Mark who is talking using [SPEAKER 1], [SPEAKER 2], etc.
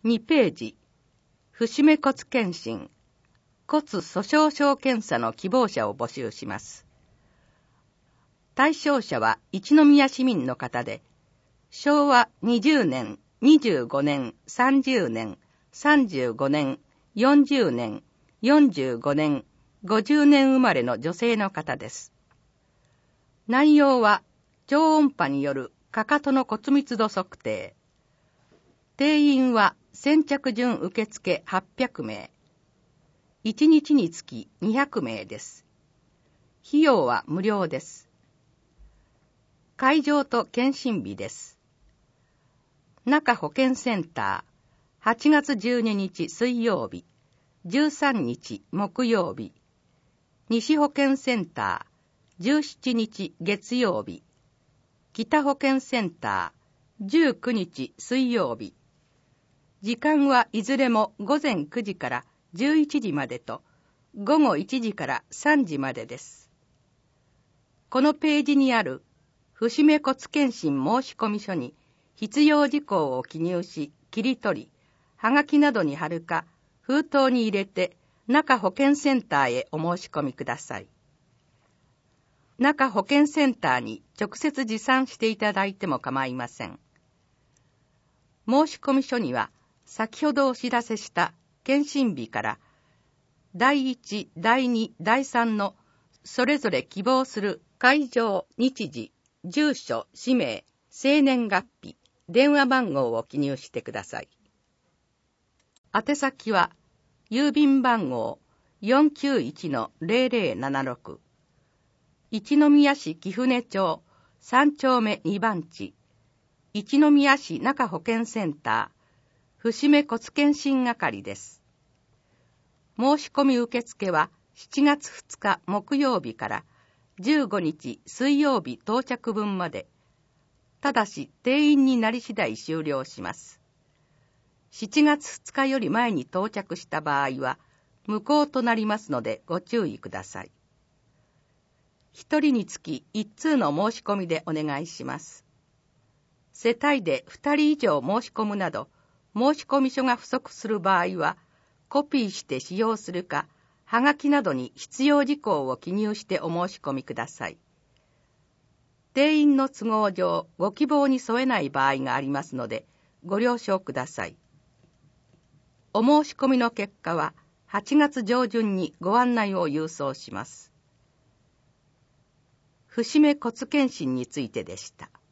[SPEAKER 1] 2ページ、節目骨検診、骨粗鬆症検査の希望者を募集します。対象者は一宮市民の方で、昭和20年、25年、30年、35年、40年、45年、50年生まれの女性の方です。内容は超音波によるかかとの骨密度測定。定員は先着順受付800名。1日につき200名です。費用は無料です。会場と検診日です。中保健センター、8月12日水曜日、13日木曜日。西保健センター、17日月曜日。北保健センター、19日水曜日。時間はいずれも午前9時から11時までと、午後1時から3時までです。このページにある節目骨検診申込書に必要事項を記入し、切り取り、はがきなどに貼るか、封筒に入れて中保健センターへお申し込みください。中保健センターに直接持参していただいても構いません。申込書には、先ほどお知らせした検診日から第1、第2、第3のそれぞれ希望する会場、日時、住所、氏名、生年月日、電話番号を記入してください。宛先は郵便番号 491-0076 一宮市貴船町3丁目2番地一宮市中保健センター節目骨検診係です。申し込み受付は7月2日木曜日から15日水曜日到着分まで、ただし定員になり次第終了します。7月2日より前に到着した場合は無効となりますのでご注意ください。1人につき1通の申し込みでお願いします。世帯で2人以上申し込むなど、申込書が不足する場合は、コピーして使用するか、はがきなどに必要事項を記入してお申し込みください。定員の都合上、ご希望に添えない場合がありますので、ご了承ください。お申し込みの結果は、8月上旬にご案内を郵送します。節目骨検診についてでした。